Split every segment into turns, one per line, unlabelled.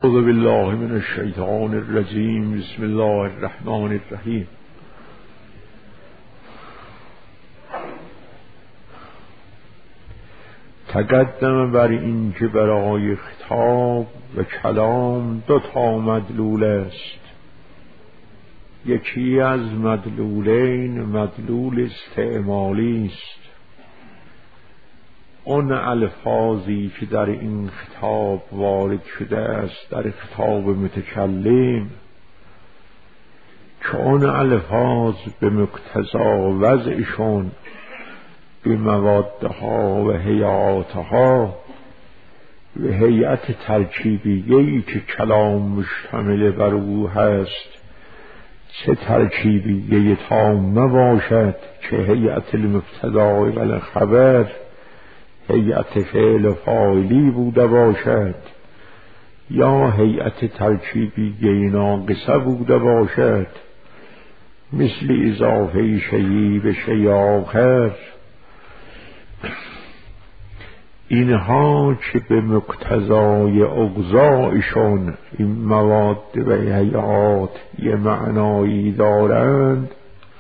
اعوذ بالله من الشیطان الرجیم. بسم الله الرحمن الرحیم. تقدم بر این که برای خطاب و کلام دو تا مدلول است. یکی از مدلولین مدلول استعمالی است. آن الفاظی که در این خطاب وارد شده است در خطاب متکلم، که آن الفاظ به مقتضا وضعشون به موادها و هیئاتها و هیئت ترکیبیه‌ای که کلام مشتمل بر او هست، چه ترکیبیه تامه باشد که هیئت المبتدا و الخبر هیئت فعل فاعلی بوده باشد، یا هیئت ترکیبیه ناقصه بوده باشد، مثل اضافه شیئی به شیء آخر. اینها که به مقتضای اغذایشون این مواد و هیئات یه معنایی دارند،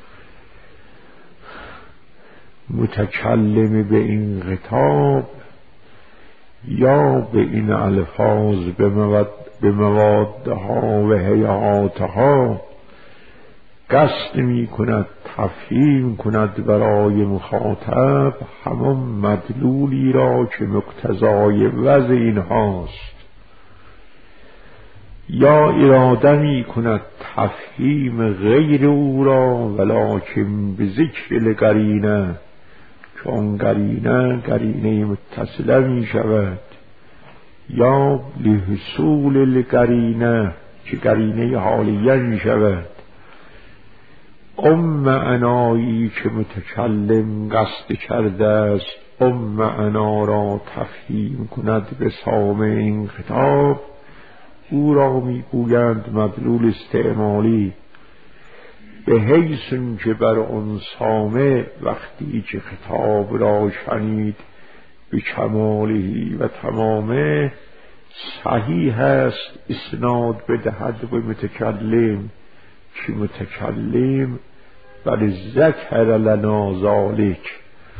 متکلم به این خطاب یا به این الفاظ به موادها و هیئاتها قصد می کند تفهیم کند برای مخاطب همان مدلولی را که مقتضای وضع اینهاست، یا اراده می کند تفهیم غیر او را ولکن به ذکر القرینه، چون قرینه متصله می شود، یا لحصول القرینه که قرینه حالیه می شود. معنایی که متکلم قصد کرده است معنا را تفهیم کند به سامع این خطاب، او را میگویند مدلول استعمالی، به حیث که بر آن سامع وقتی که خطاب را شنید به کمالی و تمامه صحیح است اسناد بدهد به متکلم، که متکلم بل ذکر لنا ذلک.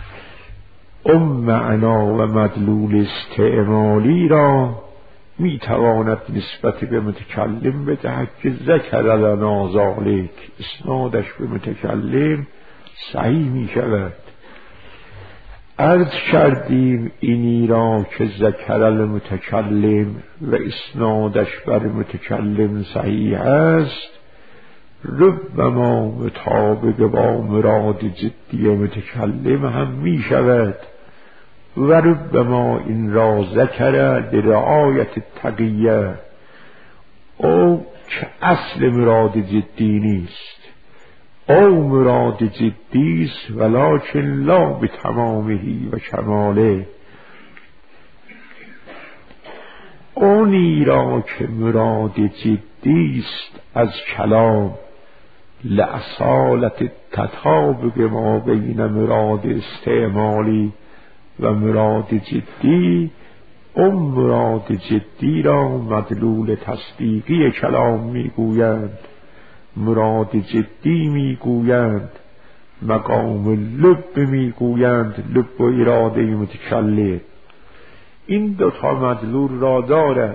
معنا و مدلول استعمالی را می تواند نسبت به متکلم بدهد که ذکر لنا ذلک، اسنادش به متکلم صحیح می شود. عرض کردیم اینی را که ذکر المتکلم و اسنادش بر متکلم صحیح است، ربما مطابق با مراد جدی متکلم هم می شود و ربما این را ذکر لرعایت التقیه، او که اصل مراد جدی نیست، او مراد جدی است ولکن لا به تمامهی و کماله. اونی را که مراد جدی است از کلام لأصالت تطابق ما بین مراد استعمالی و مراد جدی، مراد جدی را مدلول تصدیقی کلام میگویند، مراد جدی میگویند، مقام لب میگویند، لب و اراده متکلم. این دوتا مدلول را دارد.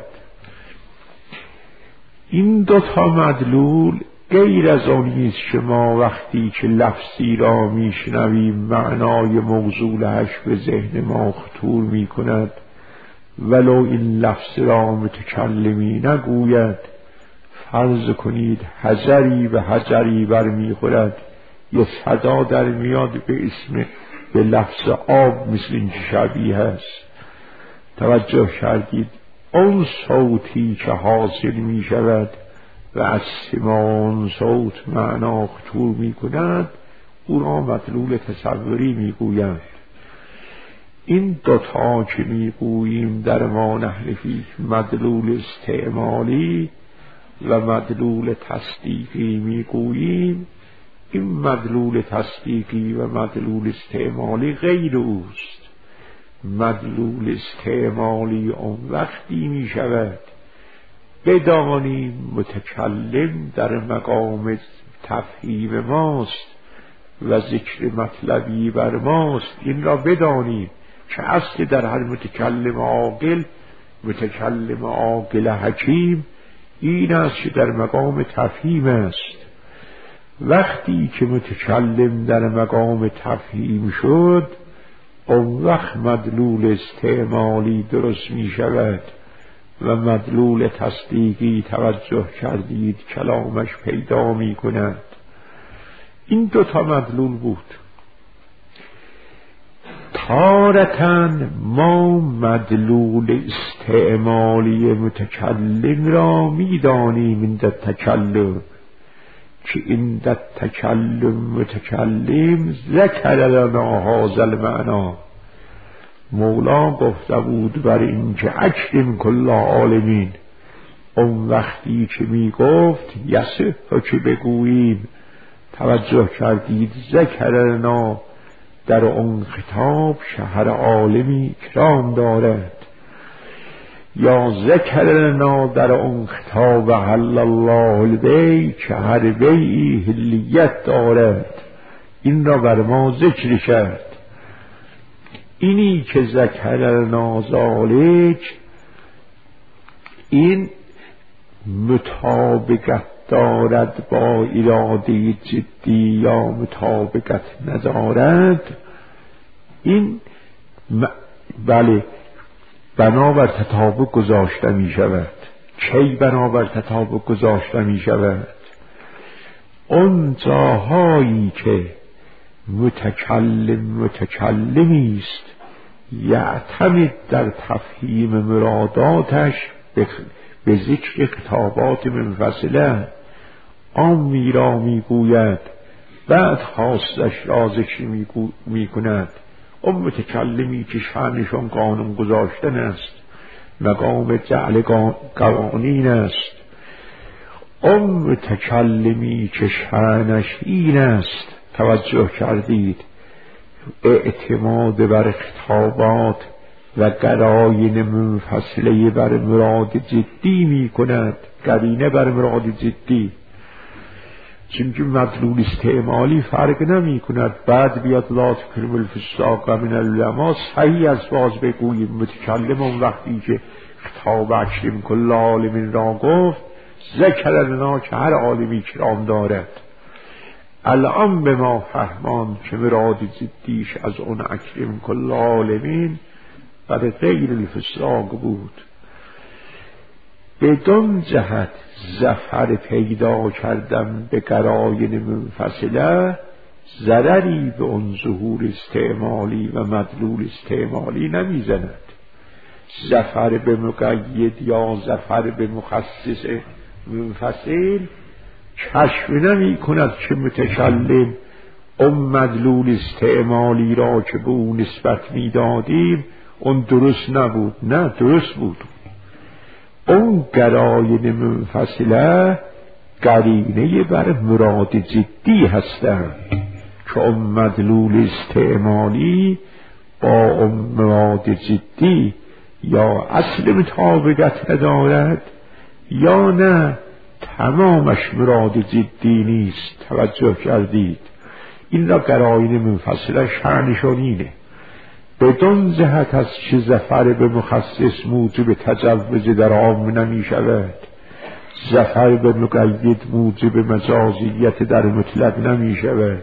این دوتا مدلول غیر از آنی است که ما وقتی که لفظی را میشنویم معنای موصولش به ذهن ما خطور میکند ولو این لفظ را متکلمی نگوید. فرض کنید حجری به حجری برمیخورد، یه صدا در میاد به لفظ آب، مثل این که شبیه است. توجه کردید؟ اون صوتی که حاصل می شود و از سمان صوت معنا خطور می کند، او را مدلول تصوری می گویند. این دوتا که می گوییم در ما نحن فیه مدلول استعمالی و مدلول تصدیقی می گوییم، این مدلول تصدیقی و مدلول استعمالی غیر اوست. مدلول استعمالی اون وقتی می شود بدانیم متکلم در مقام تفهیم ماست و ذکر مطلبی بر ماست. این را بدانیم که اصل در هر متکلم عاقل، متکلم عاقل حکیم، این است که در مقام تفهیم است. وقتی که متکلم در مقام تفهیم شد، اون وقت مدلول استعمالی درست می شود و مدلول تصدیقی توجه کردید کلامش پیدا می کند. این دوتا مدلول بود. تارتاً ما مدلول استعمالی متکلم را می دانیم این در تکلم، که این در تکلم متکلم ذکر لنا هذا المعنی. مولا گفته بود بر این که اکرم کل عالمین، اون وقتی که می گفت یصح که بگوییم، توجه کردید ذکر لنا در اون خطاب شهر عالمی کرام دارد، یا ذکر لنا در اون خطاب حل الله البیع که هر بیعی حلیت دارد. این را بر ما ذکر کرد. اینی که ذکر لنا ذالک، این مطابقت دارد با اراده جدی یا مطابقت ندارد، این بله بنابر تطابق گذاشته می شود. کی بنابر تطابق گذاشته می شود؟ اون جاهایی که متکلمی است یعتمد در تفهیم مراداتش به ذکر خطابات منفصله، آن را می گوید بعد خاصش را ذکر می کند. اون متکلمی که شأنشان قانون گذاشتن است، مقام جعل قوانین است. اون متکلمی که شأنش این است، توجه کردید، اعتماد بر خطابات و قراین منفصله بر مراد جدی می کند، قرینه بر مراد جدی. چونکه مدلول استعمالی فرق نمی کند. بعد بیاد لا تکرم الفساق من العلماء، صحیح از باز بگوییم متکلم اون وقتی که خطاب اکرم کل عالمین را گفت، ذکر لنا که هر عالمی کرام دارد. الان به ما فهمان که مراد جدیش از اون اکرم کل عالمین بر غیر الفساق بود. بدون جهت ظفر پیدا کردن به قراین منفصله ضرری به اون ظهور استعمالی و مدلول استعمالی نمیزند. ظفر به مقید یا ظفر به مخصص منفصل کشف نمی کند که متکلم اون مدلول استعمالی را که به اون نسبت می دادیم اون درست نبود. نه، درست بود. اون قراین منفصله قرینه بر مراد جدی هستند که اون مدلول استعمالی با اون مراد جدی یا اصل مطابقت ندارد یا نه تمامش مراد جدی نیست. توجه کردید؟ این را قراین منفصله شأنشان اینه. بدون جهت از چه ظفر به مخصص موجب تجوز در عام نمی شود، ظفر به مقید موجب مجازیت در مطلق نمی شود،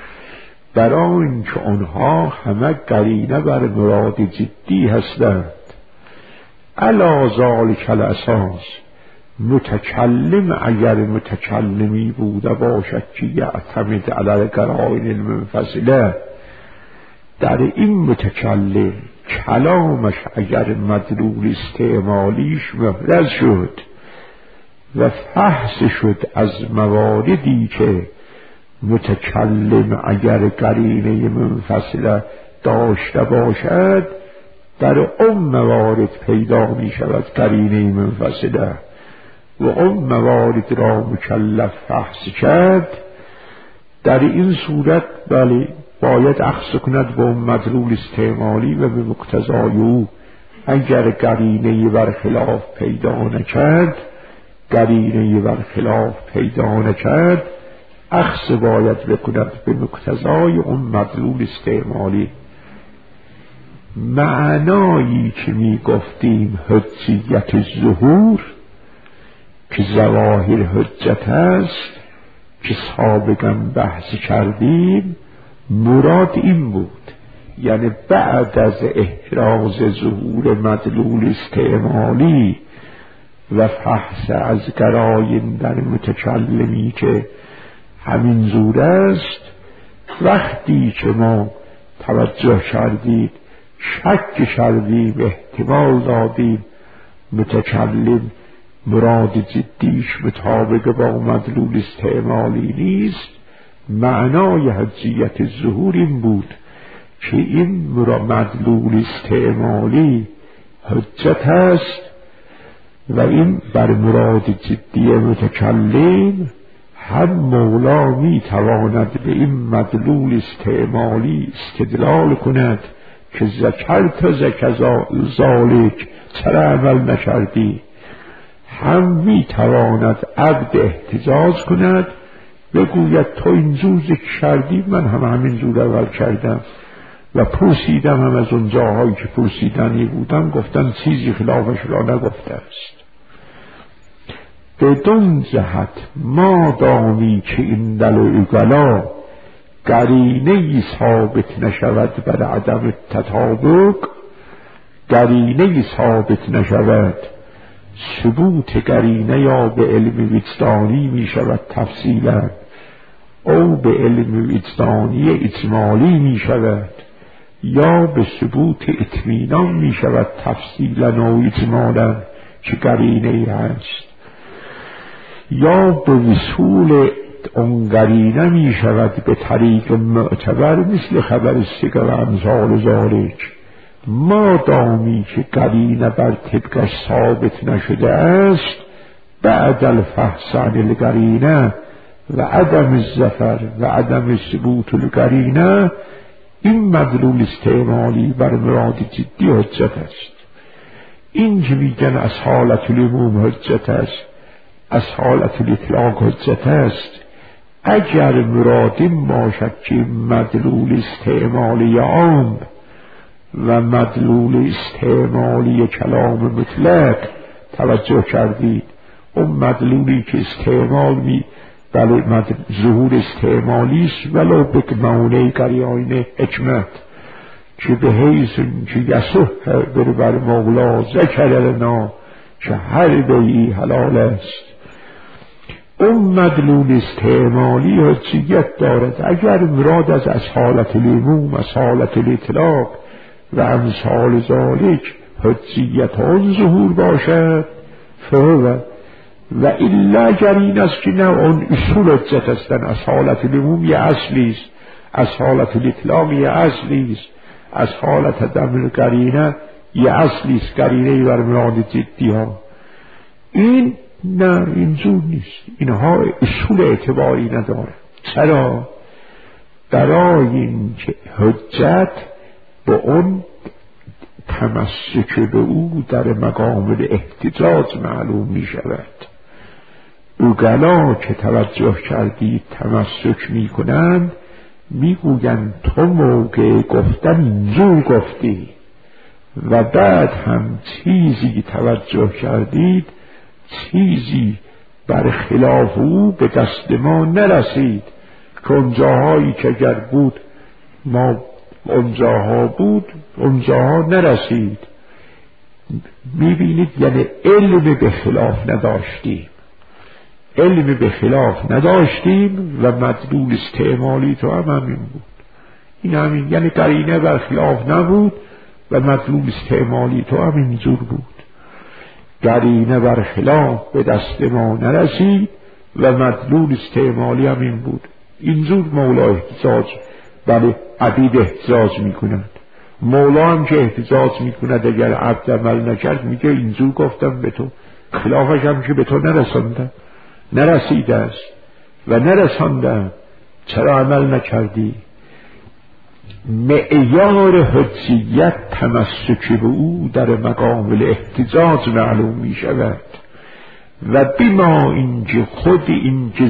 برای اینکه آنها همه قرینه بر مراد جدی هستند. علی ذلک الاساس متکلم اگر متکلمی بوده باشد که یعتمد علی القرائن المنفصله، در این متکلم کلامش اگر مدلول استعمالیش محرز شد و فحص شد از مواردی که متکلم اگر قرینه منفصله داشته باشد، در اون موارد پیدا می شود قرینه منفصله و اون موارد را مکلف فحص کرد. در این صورت بله باید اخذ کند با مدلول استعمالی و به مقتضای او. اگر قرینه برخلاف پیدا نکرد قرینه برخلاف پیدا نکرد، اخذ باید بکند به مقتضای اون مدلول استعمالی. معنایی که می گفتیم حجیت ظهور که ظواهر حجت است که سابقا بحث کردیم، مراد این بود، یعنی بعد از احراز ظهور مدلول استعمالی و فحص از قراین در متکلمی که همین زور است، وقتی که ما توجه کردید، شک کردیم، احتمال دادیم متکلم مراد جدیش مطابق با مدلول استعمالی نیست، معنای حجیت ظهور این بود که این مدلول استعمالی حجت است و این بر مراد جدی متکلم هم مولا می تواند به این مدلول استعمالی استدلال کند که ذکرت ذالک چرا عمل نکردی، هم می تواند عبد احتجاج کند بگوید تو اینجور ذکر کردی، من هم همینجور اول کردم و پرسیدم، هم از اون جاهایی که پرسیدنی بودم گفتن چیزی خلافش را نگفته است. بدون جهت ما دامی که این دل اقلا قرینه ثابت نشود بر عدم تطابق، قرینه ثابت نشود، ثبوت قرینه یا به علم وجدانی می شود تفصیلا او به علم وجدانی اجمالی می شود، یا به ثبوت اطمینان می شود تفصیلا و اجمالا که قرینه هست، یا به وصول اون قرینه می شود به طریق معتبر مثل خبر سگه و امثال ذالک. ما دامی که قرینه بر طبقش ثابت نشده است، بعد الفحص عن القرینه و عدم الظفر و عدم ثبوت القرینه، این مدلول استعمالی بر مراد جدی حجت است. این که میگن از حالت العموم حجت است، از حالت الاطلاق حجت است، اگر مراد این باشد که مدلول استعمالی عام و مدلول استعمالی کلام مطلق توجه کردید، اون مدلولی که استعمال بله ظهور استعمالی است ولو به معنی قرینه حکمت که به حیث که یصح بر مولا ذکر لنا که هر بیعی حلال است، اون مدلول استعمالی حجیت دارد. اگر مراد از حالت العموم، از حالت الاطلاق و امثال ذالک حجیت آن ظهور باشد فهو، و الا اگر این است که نه اون اصول حجت هستن، از حالت العموم یه اصلی است، از حالت الاطلاق یه اصلی است، از حالت عدم قرینه یه اصلی است، قرینه بر مراد جدی ها، این نه اینجور نیست، اینها اصول اعتباری نداره. چرا؟ برای این که حجت به اون تمسک به او در مقام احتجاج معلوم می شود. اوگلا که توجه کردید تمسک می کنند، می گویند تو موقع گفتن اینجور گفتی و بعد هم چیزی توجه کردید، چیزی بر خلاف او به دست ما نرسید که اونجاهایی که اگر بود ما اونجاها بود اونجاها نرسید. میبینید یعنی علم به خلاف نداشتیم، علم به خلاف نداشتیم و مدلول استعمالی تو هم همین بود. این همین یعنی قرینه بر خلاف نبود و مدلول استعمالی تو هم اینجور بود. قرینه بر خلاف به دست ما نرسید و مدلول استعمالی هم این بود. اینجور مولا احتجاج بله عبید احتجاج میکنند. مولا هم که احتجاج میکند اگر عبد عمل نکرد میگه اینجور گفتم به تو، خلافش هم که به تو نرساندم، نرسیده است و نرساندم، چرا عمل نکردی؟ معیار حجیت تمسک به او در مقام الاحتجاج معلوم می شود و بیما اینکه خود اینکه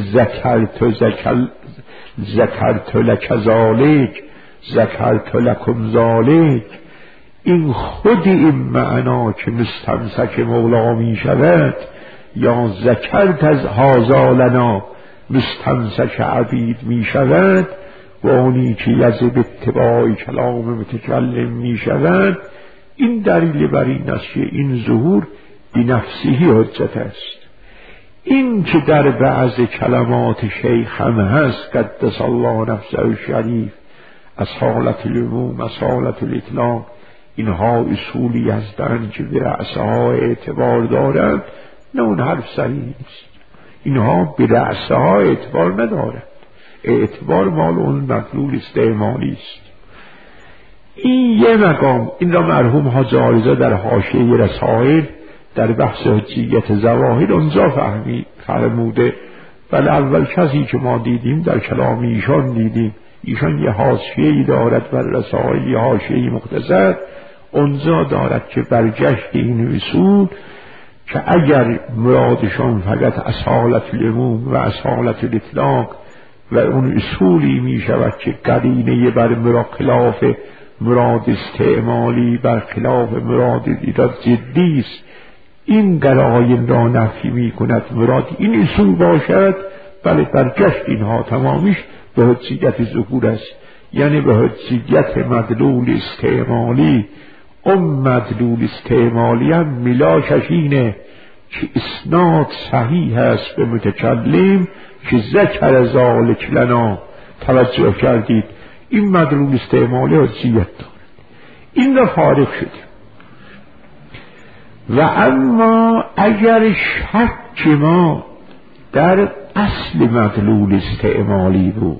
ذکرت لک ذالک ذکرت لکم ذالک، این خود این معنا که مستمسک مولا می شود، یا ذکرت از هذا لنا مستمسک عبید می شود، و اونی که یزد اتباع کلام متکلم می شود، این دلیل بر این است که این ظهور بنفسه حجت است. این که در بعض کلمات شیخ هم هست قدس الله نفسه الشریف، از حالت العموم، از حالت الاطلاق، اینها اصولی هستند که به رأسها اعتبار دارند، نه اون حرف صحیح نیست. اینها به رأسها اعتبار ندارند، اعتبار مال اون مطلول استعمالی است. این یه مقام، این را مرحوم حاجی عارضی در حاشیه رسائل در بحث حجیت ظواهر اونجا فرموده. بل اول کسی که ما دیدیم در کلام ایشان دیدیم، ایشان یه حاشیه‌ای دارد بر رسائل، یه حاشیه‌ای مختصر اونجا دارد که برگشت این اصول که اگر مرادشان فقط اصالت العموم و اصالت الاطلاق و اون اصولی می شود که قرینه بر خلاف مراد استعمالی بر خلاف مراد ایراد جدی است، این قرائن را نفی می کند، مراد این اصول باشد، بله برگشت اینها تمامیش به حجیت ظهور است، یعنی به حجیت مدلول استعمالی. اون مدلول استعمالی هم ملاشش اینه که اسناد صحیح است به متکلم که ذکر ذالک لنا. توجه کردید این مدلول استعمالی حجیت دارد، این را فارغ شدیم. و اما اگر شک ما در اصل مدلول استعمالی بود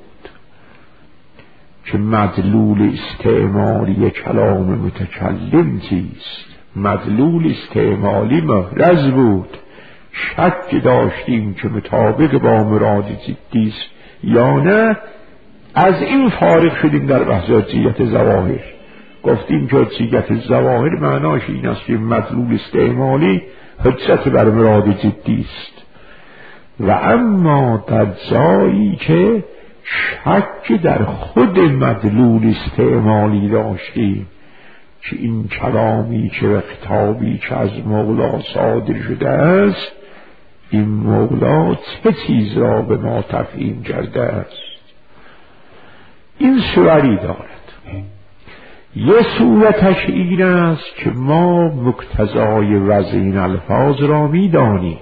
که مدلول استعمالی کلام متکلم چیست، مدلول استعمالی محرز بود، شک داشتیم که مطابق با مراد جدی است یا نه، از این فارغ شدیم در بحث حجیت ظواهر. گفتیم که حجیت ظواهر معناش این است که مدلول استعمالی حجت بر مراد جدی است. و اما در جایی که شک در خود مدلول استعمالی داشتیم که این کلامی که و خطابی که از مولا صادر شده است، این مولا چه چیز را به ما تفهیم کرده است، این صوری دارد. یه صورتش این است که ما مقتضای وزن الفاظ را میدانیم،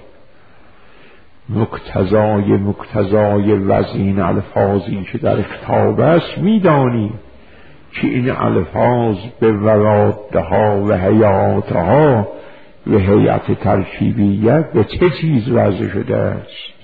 مقتضای وزن الفاظی که در خطاب است میدانیم که این الفاظ به ورادها و حیاتها و هیئت ترکیبیت به چه چیز وضع شده است.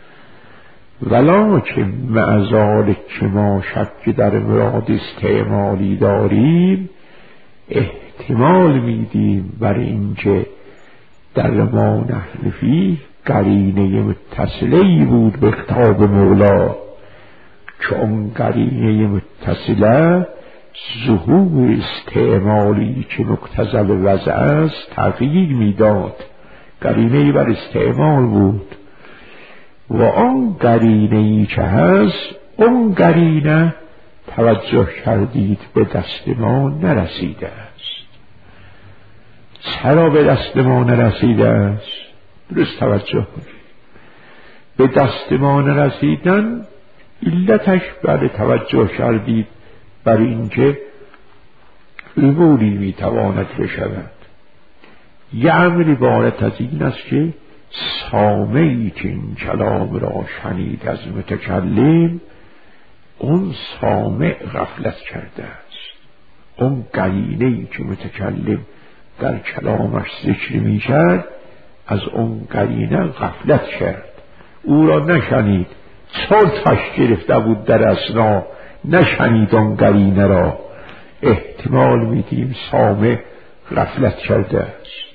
ولکن مع ذلک که ما شک در مراد استعمالی داریم، احتمال میدیم بر اینکه در ما نحن فیه قرینه متصله‌ای بود به خطاب مولا، که اون قرینه متصله ظهور استعمالی که مقتضی الوضع است تغییر میداد. قرینه بر استعمال بود و آن قرینه‌ای که هست، اون قرینه توجه کردید به دست ما نرسیده است. چرا به دست ما نرسیده است؟ درست توجه کنید. به دست ما نرسیدن علتش بعد توجه کردید بر اینکه اموری میتواند بشود. یه امر عبارت از این است که سامعی که این کلام را شنید از متکلم، اون سامع غفلت کرده است. اون قرینه‌ای که متکلم در کلامش ذکر میشد از اون قرینه غفلت کرد، او را نشنید، چرتش گرفته بود در اثنا، نشنید اون قرینه را. احتمال میدیم سامع غفلت کرده است.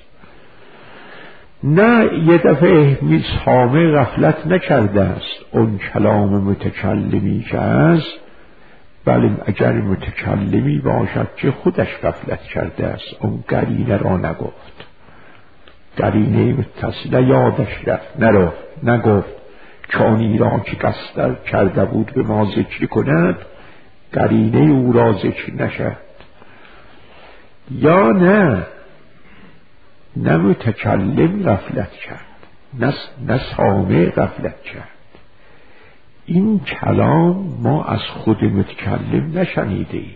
نه یه دفعه سامع غفلت نکرده است، اون کلام متکلمی که است، بله اگر متکلمی باشد که خودش غفلت کرده است، اون قرینه را نگفت. قرینه متصله یادش رفت، نگفت چون ایران که قصد کرده بود به ما ذکر کند قرینه او را ذکر نشد. یا نه متکلم غفلت کرد، نه سامع غفلت کرد. این کلام ما از خود متکلم نشنیده ایم،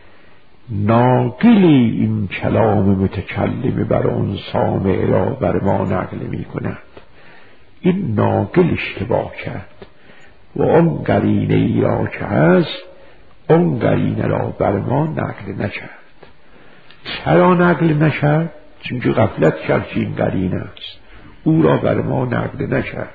ناقلی این کلام متکلم بر اون سامع را بر ما نقل می کند. این ناقل اشتباه کرد و اون قرینه ای را که هست اون قرینه را بر ما نقل نکرد. چرا نقل نشد؟ چون که غفلت کرد که این قرینه است، او را بر ما نقل نکرد.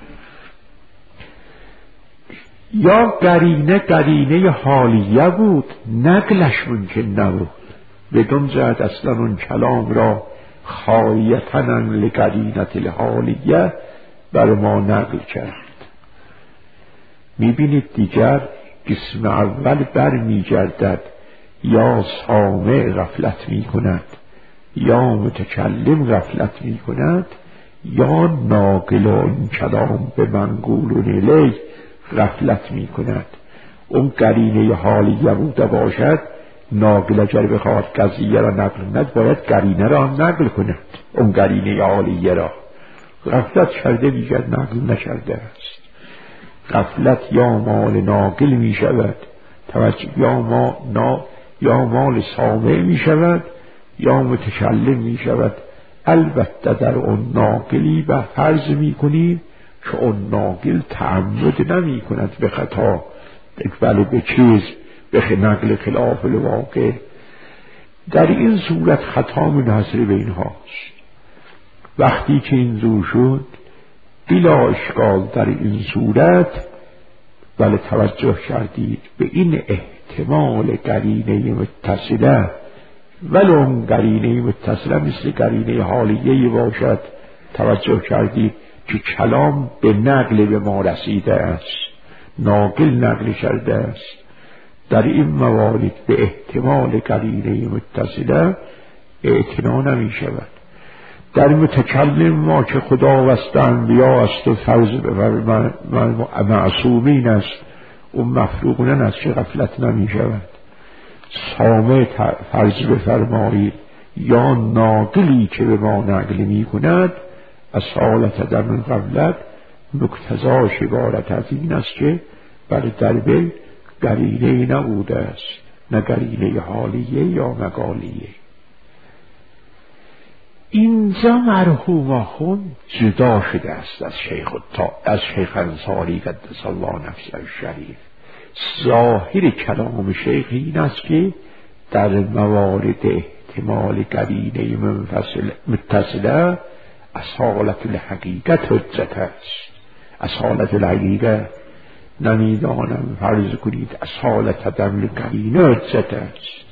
یا قرینه حالیه بود، نقلش ممکن نبود، بدون جهت اصلا اون کلام را خالیتاً لقرینت الحالیه بر ما نقل کرد. میبینید دیگر قسم اول بر میگردد، یا سامع غفلت میکند یا متکلم غفلت میکند یا ناقل این کلام به منقول الیه غفلت میکند. اون قرینه حالیه بوده باشد، ناقل اگر بخواد قضیه را نقل کند باید قرینه را نقل کند، اون قرینه حالیه را غفلت کرده دیگر نقل نکرده است. غفلت یا مال ناقل می شود، توجه، یا مال سامع می شود یا متکلم می شود. البته در اون ناقلی به فرض می کنیم که اون ناقل تعمد نمی کند به خطا، بله به چیز به نقل خلاف الواقع. در این صورت خطا منحصر به اینهاست. وقتی که این زور شد بلا اشکال در این صورت بله توجه کردید به این احتمال قرینه متصله، ولو اون قرینه متصله مثل قرینه حالیه باشد، توجه کردید که کلام به نقل به ما رسیده است، ناقل نقل کرده است. در این موارد به احتمال قرینه متصله اعتنا نمی شود. در متکلم ما که خدا وسط انبیا است و فرض معصومین است، اون مفروغونن است که غفلت نمی شود. سامع فرض بفرمایید یا ناقلی که به ما نقل می کند اصالت در من غفلت مقتضاش عبارت از این است که بر دربه قرینه نبوده است، نه قرینه حالیه یا مقالیه. اینجا مرحوم آخوند جدا شده است از شیخ انصاری قدس الله نفسه الشریف. ظاهر کلام شیخ این است که در موارد احتمال قرینه متصله اصالت الحقیقت حجت است. اصالت الحقیقت نمیدانم فرض کنید اصالت دم قرینه حجت است.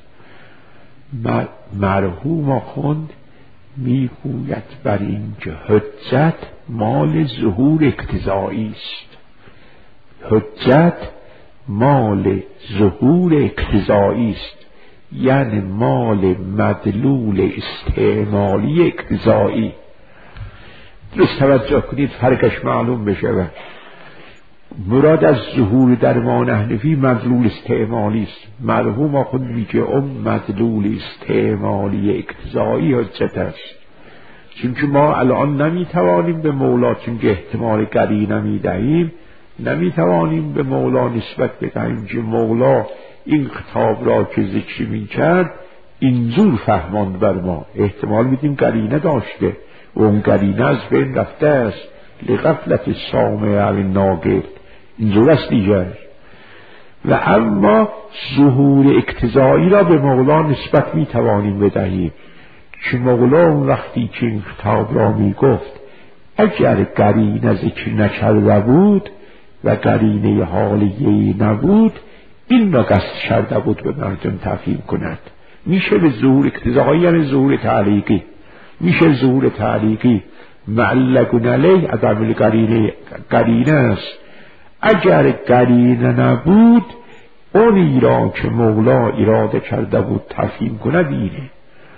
مرحوم آخوند میگوید بر این که حجت مال ظهور اقتضایی است، حجت مال ظهور اقتضایی است، یعنی مال مدلول استعمالی اقتضایی. درست توجه کنید فرقش معلوم بشه. مراد از ظهور در ما حنفی مدلول استعمالی است. مرحوم آخوند میگه اون مدلول استعمالی اقتضایی حجت است. چون که ما الان نمیتوانیم به مولا، چون که احتمال قرینه میدهیم، نمیتوانیم به مولا نسبت بدهیم که مولا این خطاب را که ذکر میکرد اینجور فهماند بر ما. احتمال میدیم قرینه داشته و اون قرینه از بین رفته است، لغفلت سامع و ناقل، اینجور است دیگر. و اما ظهور اقتضایی را به مولا نسبت میتوانیم بدهیم که مولا اون وقتی که این خطاب را میگفت اگر قرینه ذکر نکرده بود و قرینه حالیه نبود این را قصد کرده بود به مردم تفهیم کند. میشه به ظهور اقتضایی، یعنی ظهور تعلیقی، میشه ظهور تعلیقی معلقون علیه عدم قرینه است. اگر قرینه نبود اونی را که مولا اراده کرده بود تفهیم کند اینه.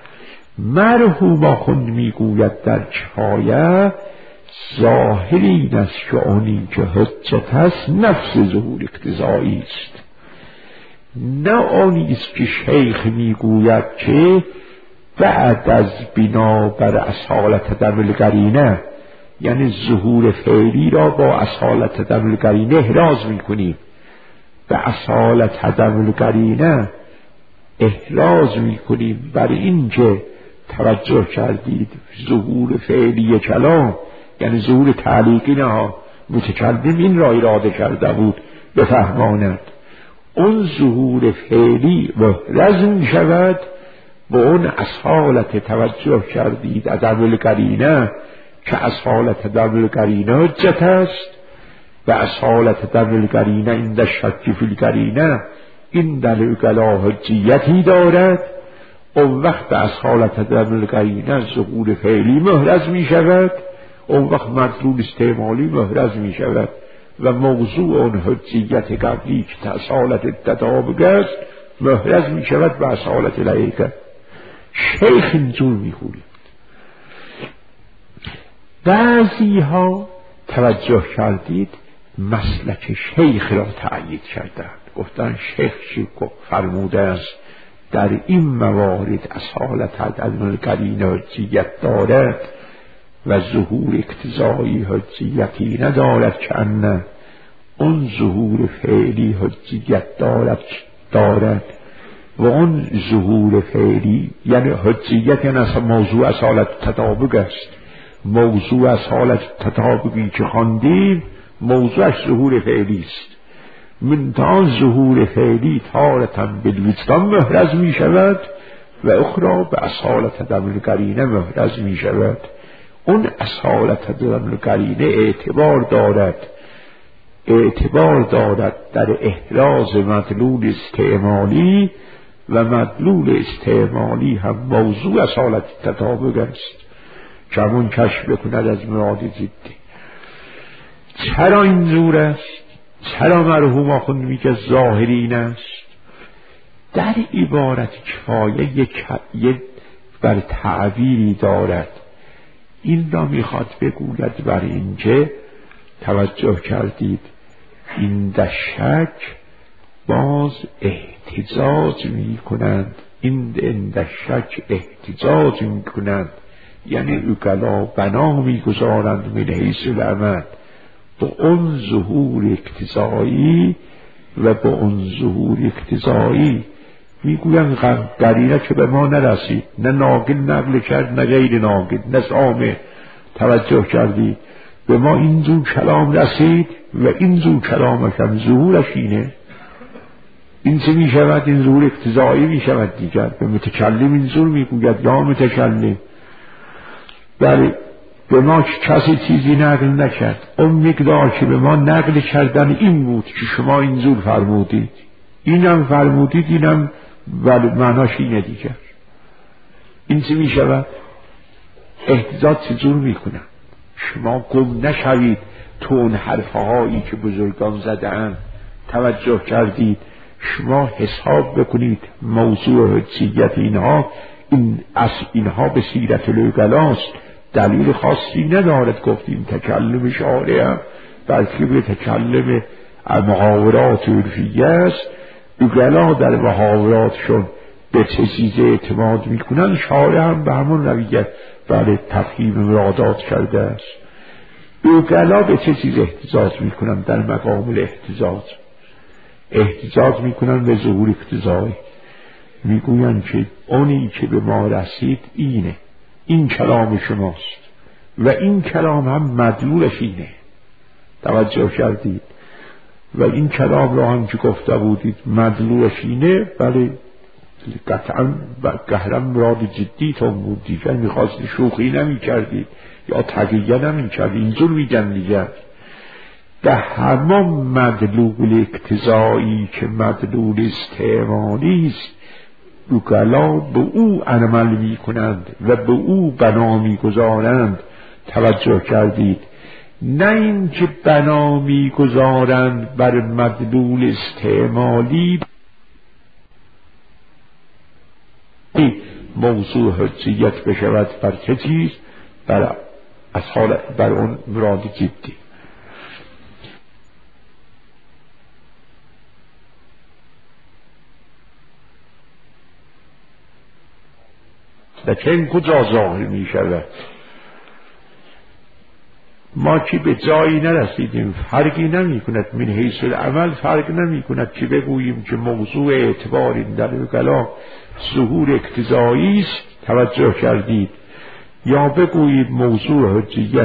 مرحوم آخوند میگوید در کفایه ظاهر این است که آنی که حجت است نفس ظهور اقتضایی است، نه آنی است که شیخ میگوید که بعد از بنا بر اصالت دم قرینه، یعنی ظهور فعلی را با اصالت دم قرینه احراز میکنیم، به اصالت دم قرینه احراز میکنیم بر این که توجه کردید ظهور فعلی کلام یعنی ظهور تعلیقی نه، متکلم این را اراده کرده بود بفهماند. اون ظهور فعلی محرز می شود به اون اصالت توجه کردید عدم القرینه که اصالت عدم القرینه حجت است و اصالت عدم القرینه این در شک فی القرینه این در اقلا حجیتی دارد. اون وقت به اصالت عدم القرینه ظهور فعلی محرز می شود، اون وقت مدلول استعمالی محرز می شود و موضوع اون حجیت قبلی که اصالت تطابق است محرز می شود به اصالت لایقه. شیخ اینجور می خورید. بعضی ها توجه کردید مسلک شیخ را تأیید کردند، گفتن شیخ چی فرموده است در این موارد اصالت عدم القرینه حجیت دارد و ظهور اقتضایی حجیتی ندارد که انه اون ظهور فعلی حجیت دارد و اون ظهور فعلی یعنی حجیت یعنی اصلا موضوع اصالت تطابق است. موضوع اصالت تطابقی که خواندیم موضوعش ظهور فعلی است. منتها ظهور فعلی تارة بالوجدان محرز می شود و اخرى به اصالت عدم القرینه محرز می شود. اون اصالت عدم القرینه اعتبار دارد در احراز مدلول استعمالی و مدلول استعمالی هم موضوع اصالت تطابق است که همون کشف بکند از مراد ضدی. چرا اینجور است؟ چرا مرحوم آخوند میگه ظاهرین است؟ در عبارت کفایه یک بر تعبیری دارد، این را میخواد بگوید بر اینکه توجه کردید این در شک باز احتجاج میکنند، این در شک احتجاج میکنند یعنی اقلا بنا میگذارند من حیث العمل با اون ظهور اقتضایی و با اون ظهور اقتضایی میگویند قرینه که به ما نرسید، نه ناقل نقل کرد نه غیر ناقل نه سامع. توجه کردید به ما این زور کلام رسید و این زور کلامش هم ظهورش اینه، این چه می شود؟ این ظهور اقتضایی می شود دیگر. به متکلم این زور میگوید یا متکلم بله به ما کسی چیزی نقل نکرد، اون مقدار که به ما نقل کردن این بود که شما این زور فرمودید، اینم فرمودید، اینم ولی معناش اینه دیگر. این چه می شود؟ احتجاج چجور می کنن؟ شما گم نشوید تو اون حرفهایی که بزرگان زدن. توجه کردید شما حساب بکنید موضوع حجیت اینها به سیرت العقلاست، دلیل خاصی ندارد. گفتیم تکلم شارع بلکه به تکلم محاورات عرفیه است. عقلا در محاوراتشون به چه چیز اعتماد میکنن، شارع هم به همون رویه برای تفهیم مرادات کرده است. عقلا به چه چیز احتجاج میکنن؟ در مقام احتجاج میکنن به ظهور اقتضایی، میگوین که اونی که به ما رسید اینه، این کلام شماست و این کلام هم مدلولش اینه. توجه کردید؟ و این کلام را هم که گفته بودید مدلولش اینه، ولی قطعا قهرم مراد جدی تون بود دیگر، میخواست شوخی نمی کردید یا تقییه نمی کردید. اینجور میگن دیگر در همان مدلول اقتضایی که مدلول استعمالی است عقلا به او عمل می کنند و به او بنا می گذارند. توجه کردید؟ نه این که بنا می گذارند بر مدلول استعمالی موضوع حجیت بشود بر چه چیز؟ بر اون مراد جدی. لکن کجا ظاهر می شود؟ ما که به جایی نرسیدیم، فرقی نمی کند، من حیث العمل فرق نمی کند که بگوییم که موضوع اعتبار این در کلام ظهور اقتضایی است، توجه کردید، یا بگوییم موضوع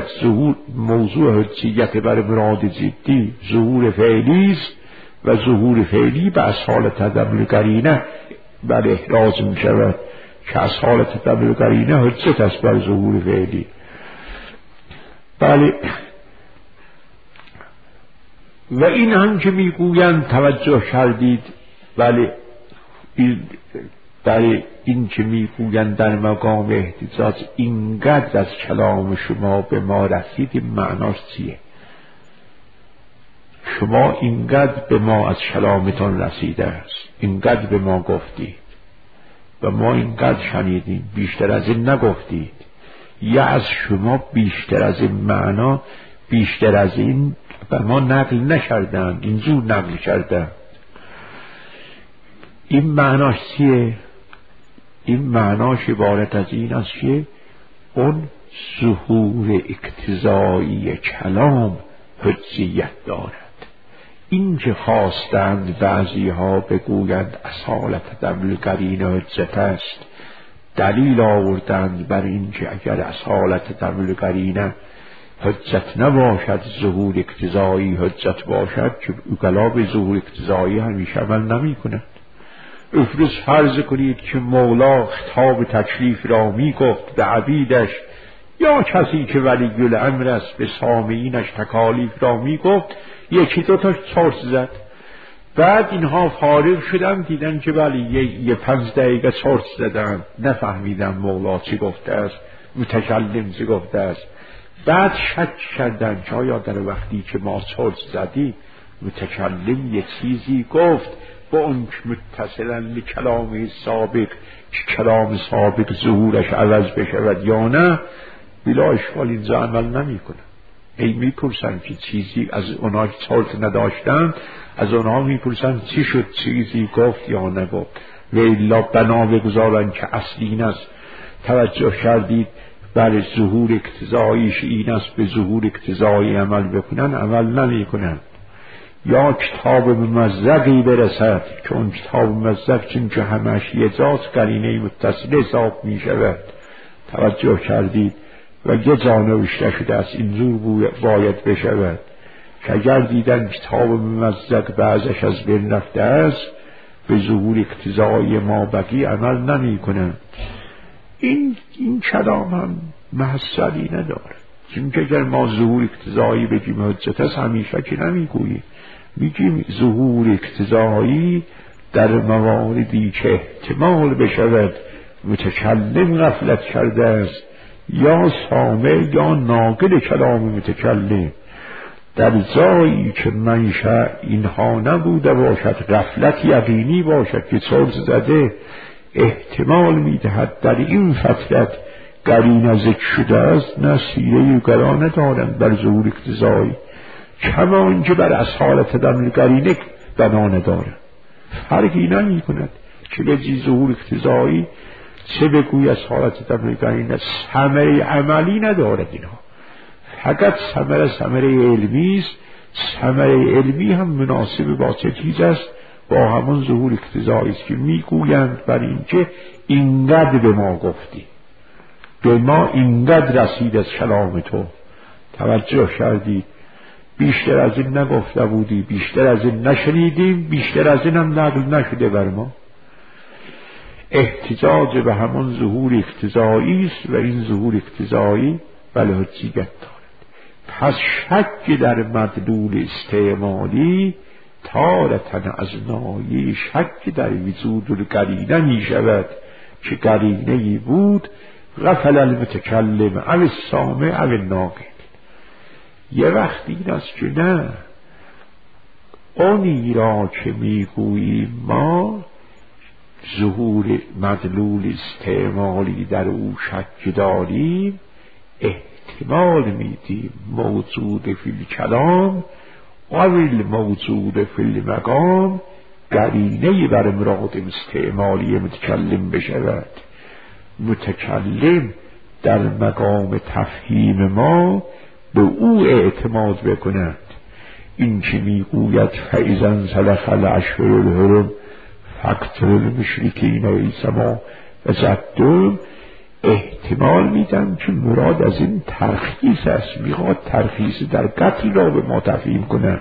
حجیت بر مراد جدی ظهور فعلی است و ظهور فعلی به اصحال تدبر قرینه بر احراز می شود که اصحال تدبر قرینه حجت است بر ظهور فعلی. بله، و این هم که میگویند، توجه کردید، بله این که میگویند در مقام احتجاج اینقدر از کلام شما به ما رسید، این معناش چیه؟ شما اینقدر به ما از کلامتان رسیده است، اینقدر به ما گفتید و ما اینقدر شنیدیم، بیشتر از این نگفتید، یا از شما بیشتر از این معنا، بیشتر از این بر ما نقل نکردند، اینجور نقل کردند. این معناش چیه؟ این معناش عبارت از این است که اون ظهور اقتضایی کلام حجیت دارد. این که خواستند بعضی ها بگویند اصالت دبل قرینه حجت است، دلیل آوردند بر این که اگر اصالت دبل قرینه حجت نباشد، ظهور اقتضایی حجت باشد، که اوکلا به ظهور اقتضایی همیشه عمل نمی کند. افرض فرض کنید که مولا خطاب تکلیف را می گفت به عبیدش، یا کسی که ولی الامر است به سامعینش تکالیف را می گفت، یکی دو تا چرت زد، بعد اینها فارغ شدن دیدن که ولی یه 5 دقیقه چرت زدن، نفهمیدن مولا چی گفته است، متکلم چی گفته است. بعد شک کردن که آیا در وقتی که ما چرت زدیم متکلم یه چیزی گفت با اون که متصلا لکلام سابق، که کلام سابق ظهورش عوض بشود یا نه، بلا اشکال اینجا عمل نمی کنه. ای میپرسن که چیزی از اونها که چرت نداشتن، از اونها میپرسن چی شد، چیزی گفت یا نگفت، و الا بنا بگذارن که اصلی این است. توجه کردید؟ بله، ظهور اقتضاییش این است، به ظهور اقتضایی عمل بکنن، عمل نمی کنن. یا کتاب ممزقی برسد که اون کتاب ممزق چون که همش یه جاز قرینه متصل حساب می شود. توجه کردید؟ و یه جا نوشته شده است اینجور باید بشود، که اگر دیدن کتاب ممزق بعضش از بین رفته است، به ظهور اقتضایی ما بقی عمل نمی کنن. این کلام هم محصلی نداره، چون که اگر ما ظهور اقتضایی بگیم حجت است، همیشه که نمیگوییم، میگیم ظهور اقتضایی در مواردی که احتمال بشود متکلم غفلت کرده است، یا سامع یا ناقل کلام متکلم، در جایی که منشأ اینها نبوده باشد، غفلت یقینی باشد که چرت زده، احتمال میدهد در این فترت قرینه ذکر شده است، نه سیره گرانه دارند بر ظهور اقتضایی، کما اینکه بر اصالت دم قرینه بنا ندارد. فرقی نمی کند که بگی ظهور اقتضایی، چه بگوی اصالت دم قرینه، ثمره عملی ندارد. اینها فقط ثمره علمی است. ثمره علمی هم مناسب با چه چیز است؟ با همون ظهور اقتضایی است که میگویند بر این که اینقدر به ما گفتی، به ما اینقدر رسید از کلام تو. توجه کردی؟ بیشتر از این نگفته بودی، بیشتر از این نشنیدیم، بیشتر از این هم نقل نشده بر ما. احتجاج به همون ظهور اقتضایی است و این ظهور اقتضایی بله حجیت دارد. پس شک در مدلول استعمالی تارتن از ناحیه شک در وجود القرینه می شود که قرینه‌ای بود، غفل المتکلم او السامع او الناقل. یه وقت این است که نه، اونی را که میگوییم ما ظهور مدلول استعمالی در او شک داریم، احتمال میدیم موجود فی الکلام قبل موجود فی المقام قرینه بر مراد استعمالی متکلم بشود. متکلم در مقام تفهیم ما به او اعتماد بکند. این که میگوید فاذا انسلخ الاشهر الحرم فاقتلوا المشرکین ایثما وجدتم، احتمال میدم که مراد از این ترخیص است، میخواد ترخیص در قتل را به ما تفهیم کند.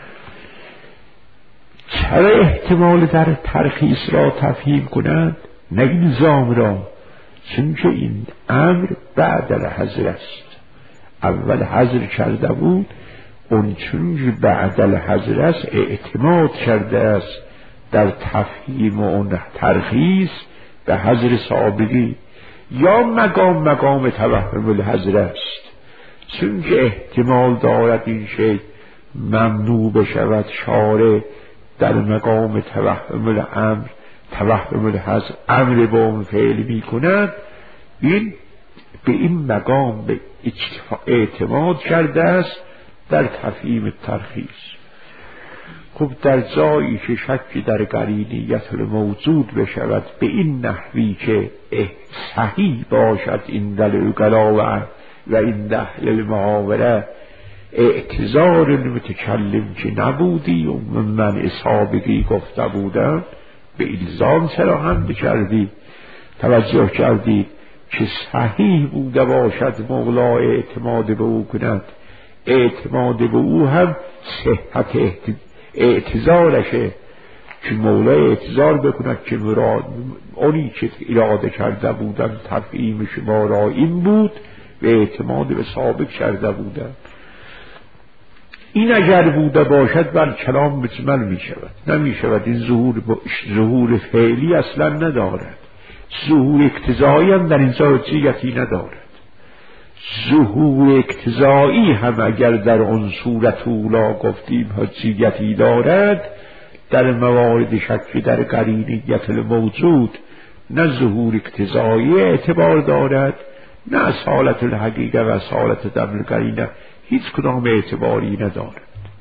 چرا احتمال در ترخیص را تفهیم کند؟ نه الزام را، چون که این امر بعد الحظر است. اول حظر کرده بود، اون چون که بعد الحظر است اعتماد کرده است در تفهیم اون ترخیص به حظر سابقی. یا مقام توهم الحظر است، چون که احتمال دارد این شی ممنوع بشود، شارع در مقام توهم الامر توهم الحظر امر با اون فعل می کند، این به این مقام به اعتماد کرده است در تفهیم ترخیص. خب در جایی که شکی در قرینیت موجود بشود به این نحوی که صحیح باشد این دل قلاوه و این دهل المحاوره، اعتذار المتکلم که نبودی و من سابقی گفته بودم، به الزام چرا هم کردی؟ توجه کردید که صحیح بوده باشد مولا اعتماد به او کند، اعتماد به او هم صحت اعتذارشه که مولا اعتذار بکند که مراد اونی که اراده کرده بودن تفهیم شما را این بود و اعتماد به سابق کرده بودن. این اگر بوده باشد بر کلام مجمل می شود، نمی شود. این ظهور فعلی اصلا ندارد، ظهور اقتضایی هم در اینجا حجیتی ندارد. ظهور اقتضایی هم اگر در اون صورت اولا گفتیم حجیتی دارد، در موارد شکی در قرینیت الموجود نه ظهور اقتضایی اعتبار دارد، نه اصالت الحقیقه و اصالت دم القرینه هیچ کدام اعتباری ندارد.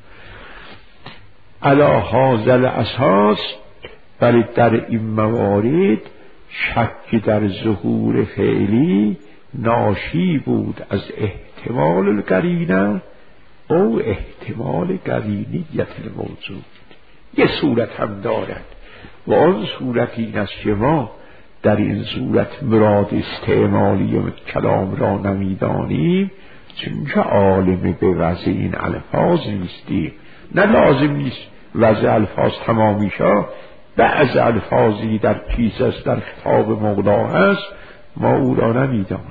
علی هذا الاساس، ولی در این موارد شک در ظهور فعلی ناشی بود از احتمال القرینه او احتمال قرینیت الموجود. یه صورت هم دارد و آن صورت این است که ما در این صورت مراد استعمالی کلام را نمیدانیم، چون که عالم به وضع این الفاظ نیستیم. نه لازم نیست وضع الفاظ تمامی شد، بعض الفاظی در کیسه است در خطاب مولا هست ما او را نمیدانیم.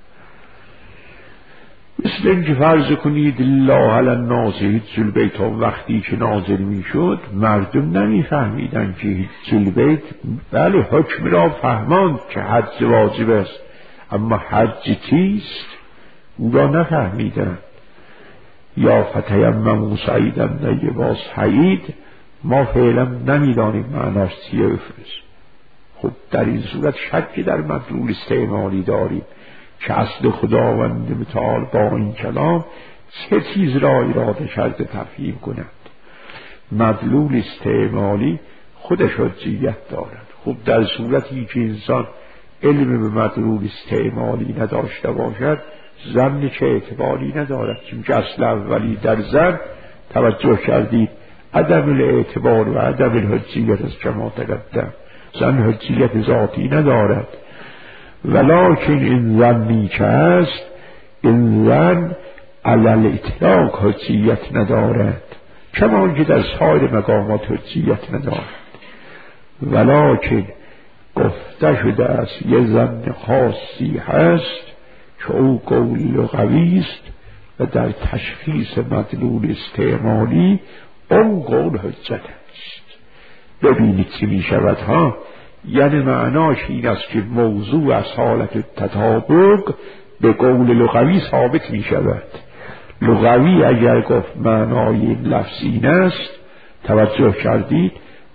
مثل اینکه فرض کنید الله علی الناس حج البیت، وقتی که نازل میشد مردم نمیفهمیدن که حج البیت، بله حکم را فهماند که حج واجب است، اما حج چیست او را نفهمیدن. یا فتیمموا صعیدا طیبا، صعید ما فعلا نمیدانیم معناش چیه بفرست. خب در این صورت شکی در مدلول استعمالی داریم که اصل خداوند متعال با این کلام چه چیز را اراده کرده تفهیم کند. مدلول استعمالی خودش حجیت دارد. خب در صورتی که انسان علم به مدلول استعمالی نداشته باشد ظن چه اعتباری ندارد، چون که اصل اولی در ظن توجه کردید عدم الاعتبار و عدم الحجیت از کما تقدم. ظن حجیت ذاتی ندارد، ولکن این ظنی که است این ظن علی الاطلاق حجیت ندارد، کما که در سایر مقامات حجیت ندارد. ولکن گفته شده است یه ظن خاصی هست که او قول لغوی است و در تشخیص مدلول استعمالی اون قول حجت است. ببینید چی می شود ها، یعنی معناش این است که موضوع از حالت تطابق به قول لغوی ثابت می شود. لغوی اگر گفت معنای این لفظ این است، توجه کردید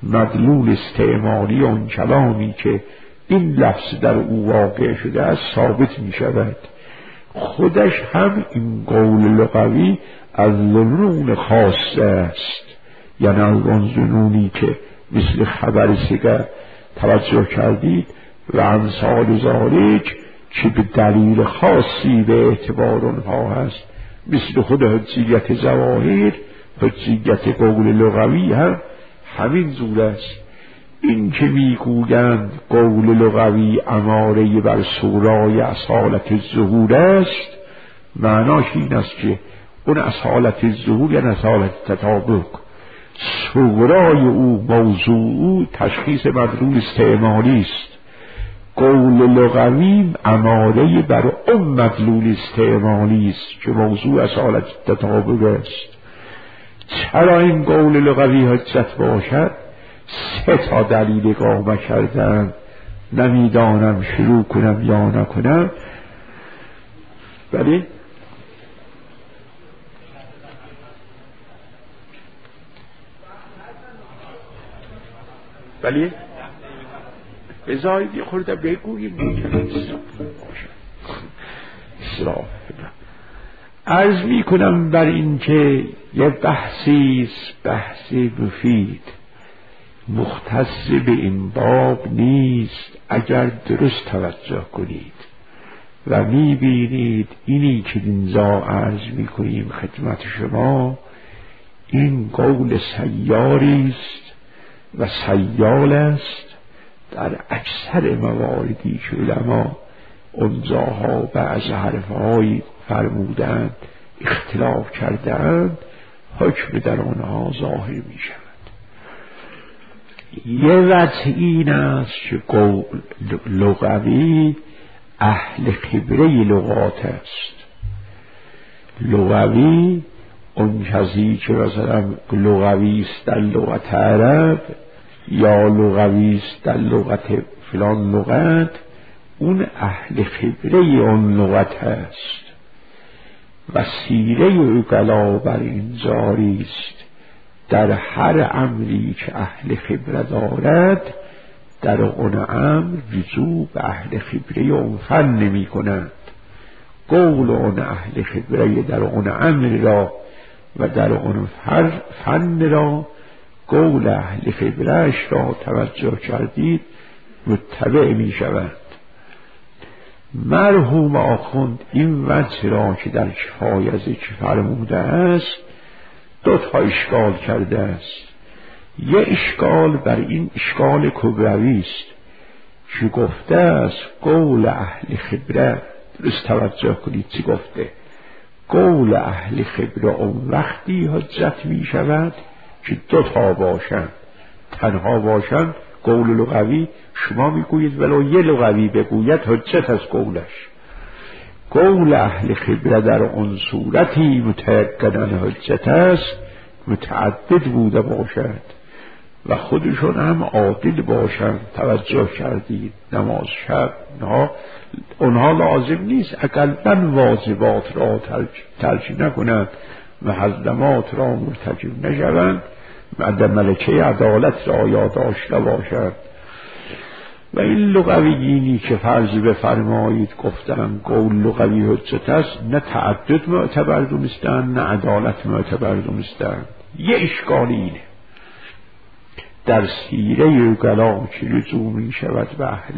مدلول استعمالی اون کلامی که این لفظ در او واقع شده است ثابت می شود. خودش هم این قول لغوی از ظنون خاصه است، یعنی از اون ظنونی که مثل خبر سگه توجه کردید و امثال ذالک که به دلیل خاصی به اعتبار آنها هست، مثل خود حجیت ظواهر، حجیت قول لغوی هم همین زور است. این که میگویند قول لغوی اماره بر سورای اصالت ظهور است، معناش این است که اون اصالت ظهور یعنی اصالت تطابق، سورای او، موضوع او تشخیص مدلول استعمالی است. قول لغوی اماره بر اون مدلول استعمالی است که موضوع اصالت تطابق است. چرا این قول لغوی حجت باشد؟ 3 دلیل اقامه کردن، نمیدانم شروع کنم یا نکنم. بله بله بذارید یه خورده بگوییم. عرض می کنم بر این که یه بحثی مفید مختص به این باب نیست اگر درست توجه کنید و می بینید اینی که اینجا عرض می کنیم خدمت شما این قول سیاری است و سیال است. در اکثر مواردی که علما اونجاها بعض حرفهایی فرمودند اختلاف کردند، حکم در آنها ظاهر می شود. یه وجه این است که قول لغوی اهل خبره لغات است. لغوی اون کسی که مثلا لغوی است در لغت عرب یا لغوی است در لغت فلان لغت، اون اهل خبره اون لغت است. وسیله عقلا بر این جاری است در هر امری که اهل خبره دارد در اون امر رجوع به اهل خبره اون فن نمی کنند. قول اون اهل خبره در اون امر را و در اون فن را، قول اهل خبرهش را توجه کردید متبع می شود. مرحوم آخوند این وجه را که در کفایه ذکر فرموده است 2 اشکال کرده است. یه اشکال بر این اشکال کبروی است که گفته است قول اهل خبره، درست توجه کنید چی گفته، قول اهل خبره اون وقتی حجت می شود که 2 باشند. تنها باشند قول لغوی شما میگویید ولو یه لغوی بگوید حجت از قولش. قول اهل خبره در اون صورتی متأکداً حجت است متعدد بوده باشد و خودشون هم عادل باشند. توجه کردید نماز شب اونها لازم نیست اقلاً واجبات را ترک نکنند و حرامات را مرتکب نشوند و ملکه عدالت را یادداشته باشد. و این لغویینی که فرض بفرمایید گفتن قول لغوی حجت است، نه تعدد معتبر دونستند نه عدالت معتبر دونستند. یه اشکال اینه در سیره عقلا که رجوع می شود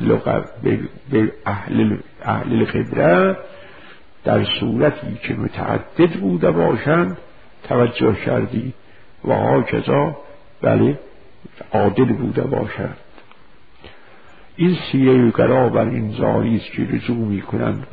به اهل خبره در صورتی که متعدد بوده باشند. توجه کردید و هاکذا بله عادل بوده باشند. این سیره عقلا بر این جاری است که رجوع می کنند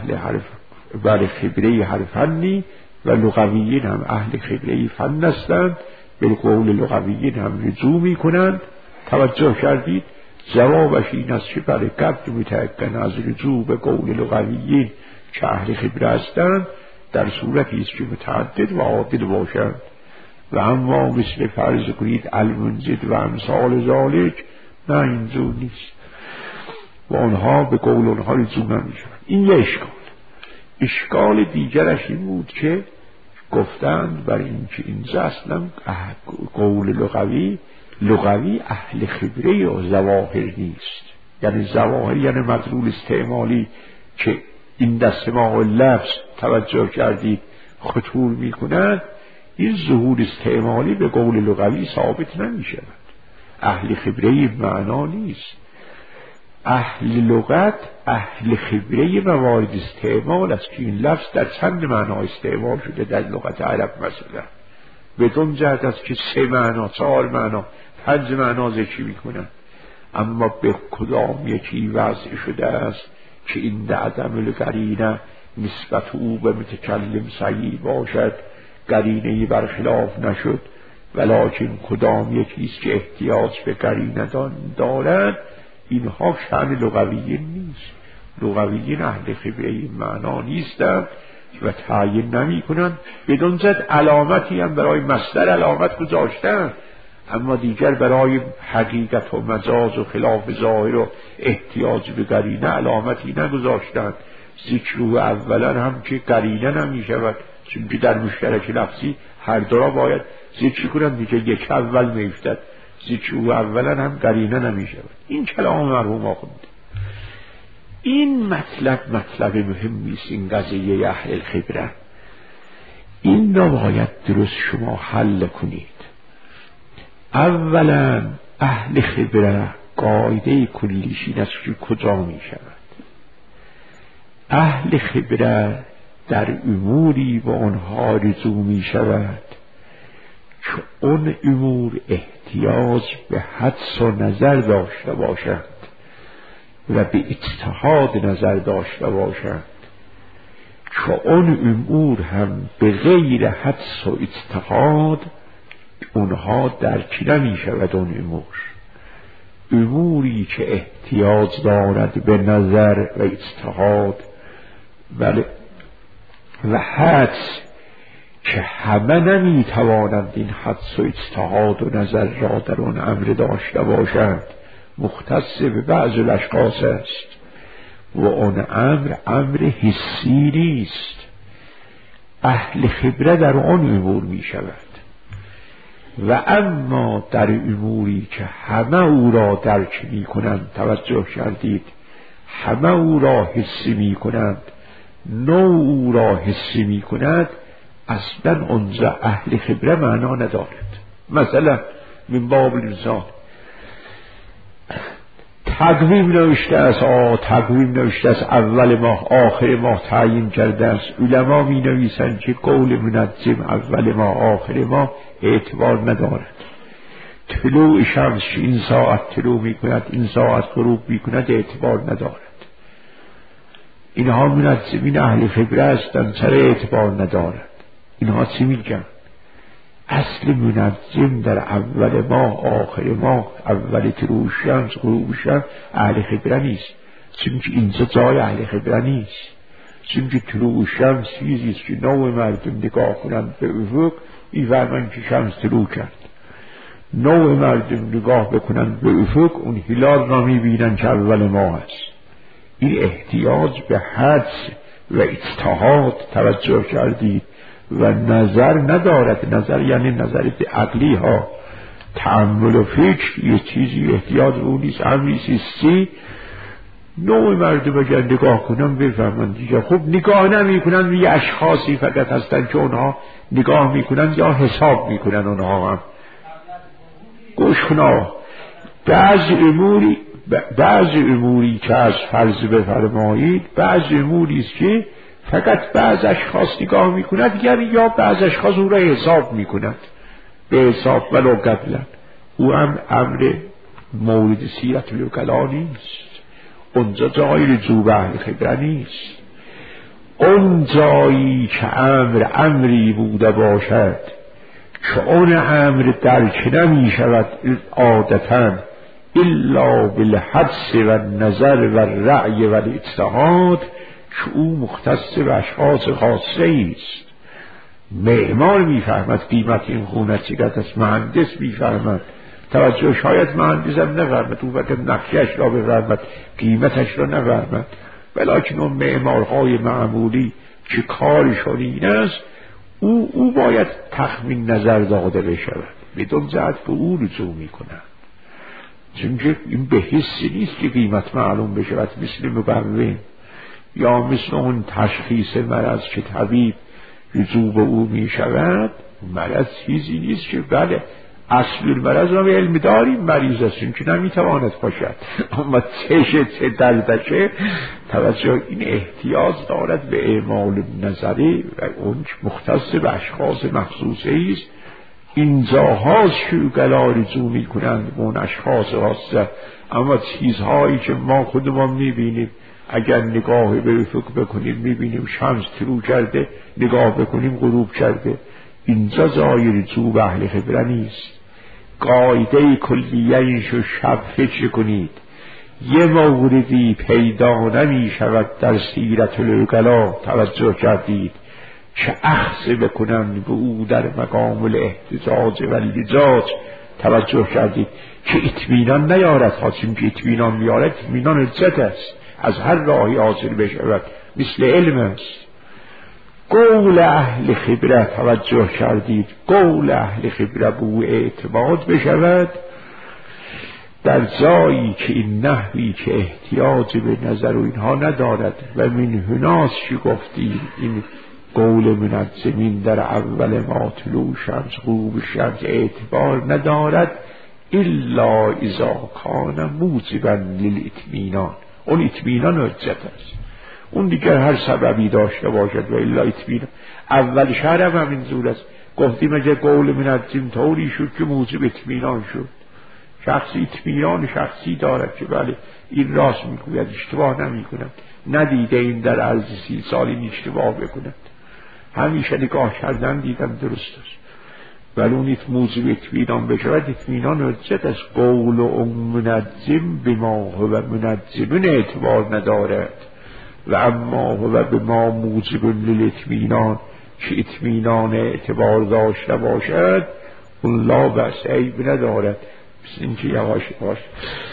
بر خبره هر فنی و لغویین هم اهل خبره فن هستند، به قول لغویین هم رجوع می کنند. توجه کردید جوابش این است که برای قبل متأکد از رجوع به قول لغویین که اهل خبره هستند در صورتی است که متعدد و عادل باشند. و اما مثل فرض کنید المنجد و امثال ذالک نه، اینجور نیست و آنها به قول آنها رجوع نمی‌شوند. این یه اشکال دیگرش این بود که گفتند بر این که اینجا اصلا قول لغوی لغوی اهل خبره و ظواهر نیست. یعنی ظواهر یعنی مدلول استعمالی که این دست ما و لفظ توجه کردید خطور می کند، این ظهور استعمالی به قول لغوی ثابت نمی شود. اهل خبره معنا نیست. اهل لغت اهل خبره موارد استعمال است که این لفظ در چند معنا استعمال شده در لغت عرب. مثلا بدون جهت است که 3 معنا 4 معنا 5 معنا ذکر می کنند، اما به کدام یکی وضع شده است که این عدم القرینه نسبت او به متکلم صحیح باشد، قرینه‌ای برخلاف نشد، ولکن کدام یکی است که احتیاج به قرینه دارد، اینها شأن لغویین نیست. لغویین اهل خبره این معنا نیستند و تعیین نمی کنند. بدون زد علامتی هم برای مصدر علامت گذاشتند، اما دیگر برای حقیقت و مجاز و خلاف ظاهر و احتیاج به قرینه علامتی نگذاشتند. ذکر او اولا هم که قرینه نمی شود، چون که در مشترک لفظی هر دو را باید ذکر کنند، دیگه یک اول می افتد. ذکر او اولا هم قرینه نمی شود. این کلام مرحوم آخوند. این مطلب مهمی است. این قضیه اهل خبره این را باید درست شما حل کنید. اولا اهل خبره قاعده کلیش این است که کجا می شود. اهل خبره در اموری با آنها رجوع می شود که اون امور احتیاج به حدس و نظر داشته باشند و به اجتهاد نظر داشته باشند، که اون امور هم به غیر حدس و اجتهاد اونها درک نمی شود. اون اموری که احتیاج دارد به نظر و اجتهاد و حدس که همه نمی توانند این حدس و اجتهاد و نظر را در اون امر داشته باشند، مختص به بعض الاشخاص است و اون امر حسی نیست. اهل خبره در آن امور می شود. و اما در اموری که همه او را درک می کنند، توجه کردید، همه او را حسی می کنند، نوع او را حسی می کند، اصلا اونجا اهل خبره معنا ندارد. مثلا من باب الانسان تقویم نوشته است، تقویم نوشته است، اول ماه آخر ماه تعیین کرده است. علما می نویسند که قول منجم اول ماه آخر ماه اعتبار ندارد. طلوع شمس این ساعت طلوع می کند، این ساعت غروب می کند، اعتبار ندارد. اینها منجمین اهل خبره هستند، چرا اعتبار ندارد؟ اینها چی میگن؟ اصل منجم در اول ماه آخر ماه، اول طلوع شمس غروب شمس، اهل خبره نیست، چون که اینجا جای اهل خبره نیست. چون که طلوع شمس چیزی است که نوع مردم نگاه کنند به افق میفهمند که شمس طلوع کرد. نوع مردم نگاه بکنند به افق اون هلال را میبینند که اول ماه است. این احتیاج به حدس و اجتهاد، توجه کردید، و نظر ندارد. نظر یعنی نظر عقلی ها، تأمل و فکر یه چیزی احتیاج اون نیست. امری سیستی نوع مردم اگر نگاه کنن بفهمن دیگه. خب نگاه نمی کنن، یه اشخاصی فقط هستن که اونها نگاه میکنن یا حساب میکنن. اونها هم گوش کنا، بعض اموری که از فرض بفرمایید، بعض اموری است که فقط بعض اشخاص نگاه میکند، یعنی یا بعض اشخاص او را حساب میکند به حساب ولو قبلا. او هم امر مورد سیرت الوکلا نیست. اونجا جای رجوع به اهل خبره نیست. اون جایی که امری بوده باشد که اون امر درک نمی شود عادتاً الا بالحدس و نظر و رأی و الاجتهاد، که او مختص به اشخاص خاصه است. معمار میفهمد قیمت این خونه چقدر است، مهندس میفهمد، توجه شاید مهندس هم نفهمد، او وقت نقشش را بفهمد، قیمتش را نفهمد، ولیکن اون معمارهای معمولی که کارشون این است، او باید تخمین نظر داده بشود. بدون ذات به او رجوع میکنند. چون این به حسی نیست که قیمت معلوم بشود، مثل مبرم یا مثل اون تشخیص مرض که طبیب رجوع به او میشود. مرض چیزی نیست که بله اصل مرض را به علم داریم مریض است، چون که نمیتواند باشد، اما چه دردشه توجه این احتیاج دارد به اعمال نظری و اون مختص به اشخاص مخصوصه است. اینجاها شوگلا رجوع میکنند به اون اشخاص خاصه، اما چیزهایی که ما خودمان میبینیم اگر نگاه به افق بکنیم میبینیم شمس طلوع کرده، نگاه بکنیم غروب کرده. اینجا جای رجوع به اهل خبره نیست. قاعده کلیه اینشو شب فکر کنید، یه موردی پیدا نمی شود در سیرت العقلا، توجه کردید که اخذ بکنند به او در مقام الاحتجاج و اللجاج، توجه کردید که اطمینان نیارد، خاصیم که اطمینان میارد اطمینان حجت است، از هر راهی حاصل بشود، مثل علم است. قول اهل خبره، توجه کردید قول اهل خبره به او اعتماد بشود در جایی که این نحوی که احتیاج به نظر و اینها ندارد. و من هناست که گفتیم این قول منجمین در اول ما طلوع شمس غروب شمس اعتبار ندارد الا اذا کان موجبا للاطمینان. اون اطمینان حجت است، اون دیگر هر سببی داشته باشد و الا اطمینان. اول شرم همین زور است، گفتیم اگه قول منجم طوری شد که موجب اطمینان شد، شخصی اطمینان شخصی دارد که بله این راست میگوید، اشتباه نمیکند، ندیده این در عرض 30 سال این اشتباه بکند، همیشه نگاه کردن دیدم درست است، ولی اون موجب اطمینان بشود اطمینان حجت است. قول و منجم به ما هو منجمون اعتبار ندارد و اما هو به ما موجب للاطمینان، که اطمینان اعتبار داشته باشد اون لا بس عیب ندارد. مثل اینکه یواش باش